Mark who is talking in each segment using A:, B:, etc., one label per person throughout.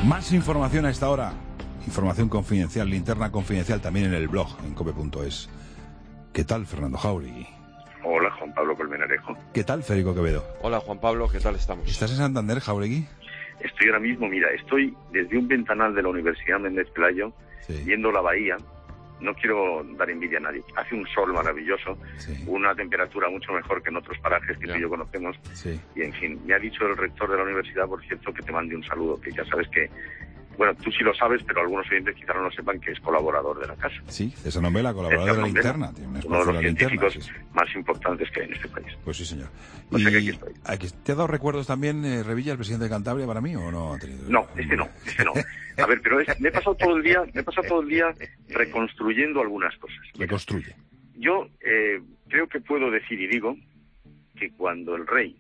A: Más información a esta hora. Información confidencial, linterna confidencial también en el blog, en cope.es. ¿Qué tal, Fernando Jáuregui?
B: Hola, Juan Pablo Colmenarejo.
A: ¿Qué tal, Federico Quevedo?
C: Hola, Juan Pablo, ¿qué tal estamos?
A: ¿Estás en Santander, Jáuregui?
B: Estoy ahora mismo, estoy desde un ventanal de la Universidad Méndez Pelayo, viendo la bahía. No quiero dar envidia a nadie. Hace un sol maravilloso, una temperatura mucho mejor que en otros parajes que tú y yo conocemos. Y, en fin, me ha dicho el rector de la universidad, por cierto, que te mande un saludo, que ya sabes que... Bueno, tú sí lo sabes, pero algunos oyentes quizás no lo sepan, que es colaborador de la casa.
A: Sí, César Nombela, colaborador de la linterna. Tiene un
B: uno de los científicos
A: linterna,
B: más importantes que hay en este país.
A: Pues sí, señor.
B: O sea que aquí estoy.
A: ¿Te ha dado recuerdos también, Revilla, el presidente de Cantabria, para mí, o no ha tenido?
B: No, este no. A ver, pero me he pasado todo el día reconstruyendo algunas cosas.
A: Reconstruye.
B: Yo creo que puedo decir y digo que cuando el rey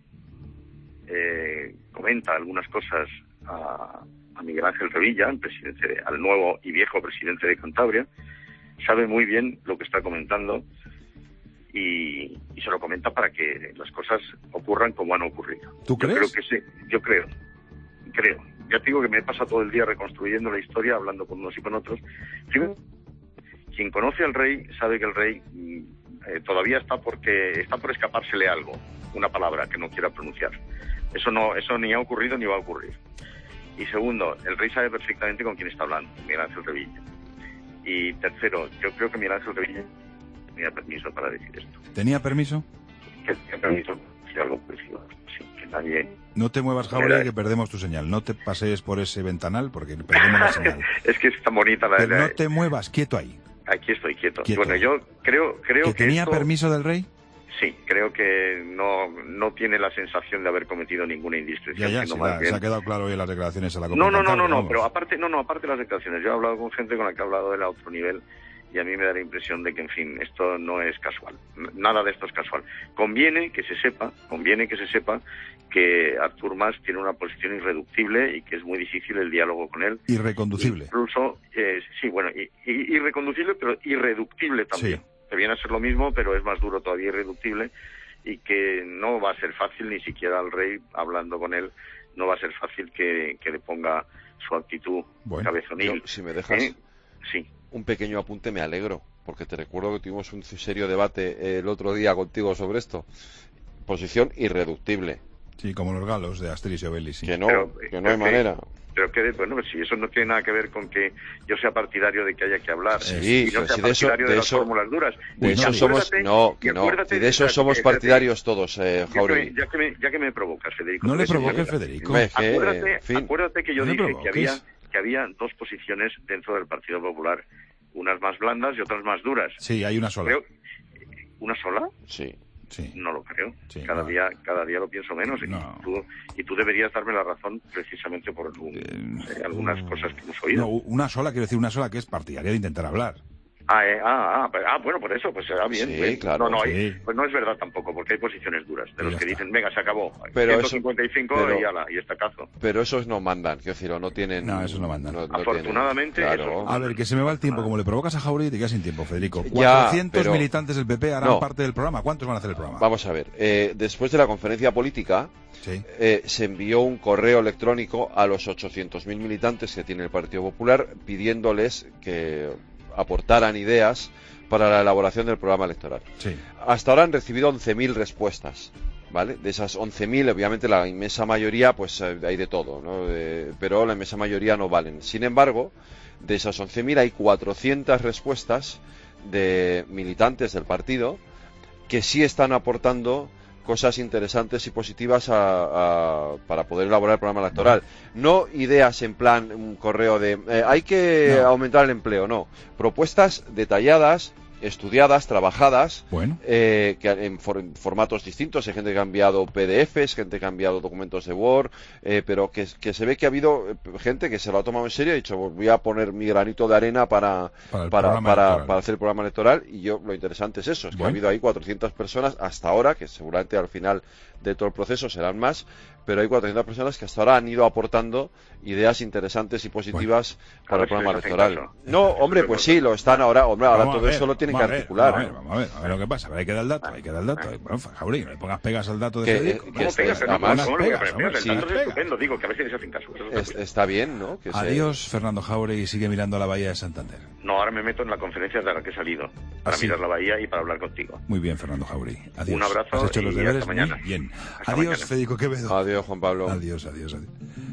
B: comenta algunas cosas a Miguel Ángel Revilla, al nuevo y viejo presidente de Cantabria, sabe muy bien lo que está comentando y se lo comenta para que las cosas ocurran como han ocurrido.
A: ¿Tú crees?
B: Yo creo que sí, yo creo. Ya te digo que me he pasado todo el día reconstruyendo la historia, hablando con unos y con otros. Quien conoce al rey sabe que el rey todavía está por escapársele algo, una palabra que no quiera pronunciar. Eso ni ha ocurrido ni va a ocurrir. Y segundo, el rey sabe perfectamente con quién está hablando, Miguel Ángel Revilla. Y tercero, yo creo que Miguel Ángel Revilla tenía permiso para decir esto.
A: ¿Tenía permiso?
B: Que tenía permiso para decir algo parecido. Sí, que nadie...
A: No te muevas, Jáuregui, que perdemos tu señal. No te pasees por ese ventanal porque perdemos la señal.
B: Es que es tan bonita la...
A: Pero no te muevas, quieto ahí.
B: Aquí estoy quieto. Bueno, yo creo que
A: ¿tenía permiso del rey?
B: Sí, creo que no tiene la sensación de haber cometido ninguna indiscreción.
A: Se ha quedado claro hoy en las declaraciones a la
B: No, pero aparte de las declaraciones, yo he hablado con gente con la que he hablado de otro nivel y a mí me da la impresión de que, en fin, esto no es casual. Nada de esto es casual. Conviene que se sepa que Artur Mas tiene una posición irreductible y que es muy difícil el diálogo con él.
A: Irreconducible.
B: Incluso, irreconducible, pero irreductible también. Sí. Que viene a ser lo mismo, pero es más duro todavía, irreductible, y que no va a ser fácil, ni siquiera al rey, hablando con él, no va a ser fácil que le ponga su actitud cabezonil.
C: Si me dejas un pequeño apunte, me alegro, porque te recuerdo que tuvimos un serio debate el otro día contigo sobre esto. Posición irreductible.
A: Sí, como los galos de Asterix y Obelix. Sí.
C: Que no hay manera.
B: Pero si eso no tiene nada que ver con que yo sea partidario de que haya que hablar,
C: y
B: yo sea partidario de las fórmulas duras.
C: De eso somos, y de eso somos partidarios todos, Jáuregui.
B: Ya que me provocas, Federico.
A: No le provoques, Federico.
B: Acuérdate que yo dije que había dos posiciones dentro del Partido Popular, unas más blandas y otras más duras.
A: Sí, hay una sola.
B: ¿Una sola?
A: Sí.
B: No lo creo. Cada día lo pienso menos. Y tú deberías darme la razón precisamente por algunas cosas que hemos oído.
A: No, una sola que es partidaria de intentar hablar.
B: Bueno, por eso, pues será bien.
C: Sí, claro.
B: Pues no es verdad tampoco, porque hay posiciones duras de los que dicen, venga, se acabó.
C: Pero
B: 155 y estacazo.
C: Pero esos no mandan, quiero decir, no tienen...
A: No, esos no mandan.
B: Afortunadamente,
C: claro.
A: A ver, que se me va el tiempo. Como le provocas a Jáuregui, te quedas sin tiempo, Federico. 400 militantes del PP harán parte del programa. ¿Cuántos van a hacer el programa?
C: Vamos a ver. Después de la conferencia política, se envió un correo electrónico a los 800.000 militantes que tiene el Partido Popular pidiéndoles que aportaran ideas para la elaboración del programa electoral. Hasta ahora han recibido 11.000 respuestas, ¿vale? De esas 11.000, obviamente la inmensa mayoría, pues hay de todo, ¿no? Pero la inmensa mayoría no valen. Sin embargo, de esas 11.000 hay 400 respuestas de militantes del partido que sí están aportando cosas interesantes y positivas para poder elaborar el programa electoral. No ideas en plan un correo de hay que aumentar el empleo, no. Propuestas detalladas, estudiadas, trabajadas, que en formatos distintos. Hay gente que ha enviado PDFs, gente que ha enviado documentos de Word, pero que se ve que ha habido gente que se lo ha tomado en serio y ha dicho, voy a poner mi granito de arena para hacer el programa electoral. Y lo interesante es eso, es que ha habido ahí 400 personas hasta ahora, que seguramente al final de todo el proceso, serán más, pero hay 400 personas que hasta ahora han ido aportando ideas interesantes y positivas para el programa electoral. No, hombre, pues sí, lo están ahora. Hombre, ahora todo eso lo tienen que articular.
A: Vamos a ver lo que pasa. Hay que dar el dato, Bueno, Jauregui, no le pongas pegas al dato de Federico.
B: ¿Cómo pegas? El dato es estupendo, digo, que a veces se hacen caso.
C: Está bien, ¿no?
A: Adiós, Fernando Jauregui, sigue mirando la bahía de Santander.
B: No, ahora me meto en la conferencia de la que he salido, para mirar la bahía y para hablar contigo.
A: Muy bien, Fernando Jauregui. Adiós.
B: Un abrazo.
A: Has hecho los deberes
B: hasta mañana.
A: Muy bien.
B: Hasta
A: Adiós,
B: mañana.
A: Federico Quevedo.
C: Adiós, Juan Pablo.
A: Adiós.